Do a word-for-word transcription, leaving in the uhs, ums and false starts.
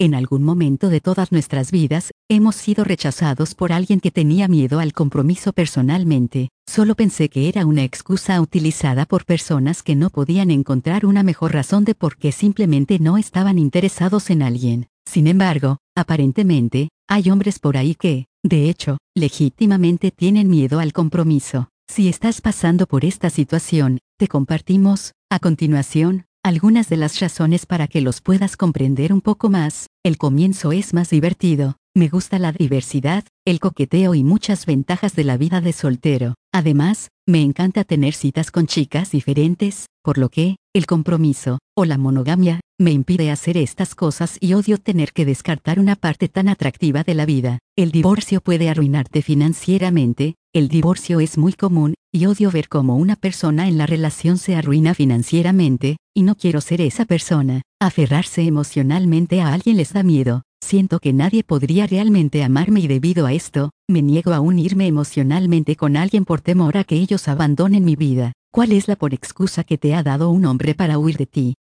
En algún momento de todas nuestras vidas, hemos sido rechazados por alguien que tenía miedo al compromiso personalmente. Solo pensé que era una excusa utilizada por personas que no podían encontrar una mejor razón de por qué simplemente no estaban interesados en alguien. Sin embargo, aparentemente, hay hombres por ahí que, de hecho, legítimamente tienen miedo al compromiso. Si estás pasando por esta situación, te compartimos, a continuación, algunas de las razones para que los puedas comprender un poco más. El comienzo es más divertido. Me gusta la diversidad, el coqueteo y muchas ventajas de la vida de soltero. Además, me encanta tener citas con chicas diferentes, por lo que, el compromiso, o la monogamia, me impide hacer estas cosas y odio tener que descartar una parte tan atractiva de la vida. El divorcio puede arruinarte financieramente. El divorcio es muy común, y odio ver cómo una persona en la relación se arruina financieramente, y no quiero ser esa persona. Aferrarse emocionalmente a alguien les da miedo. Siento que nadie podría realmente amarme y debido a esto, me niego a unirme emocionalmente con alguien por temor a que ellos abandonen mi vida. ¿Cuál es la por excusa que te ha dado un hombre para huir de ti?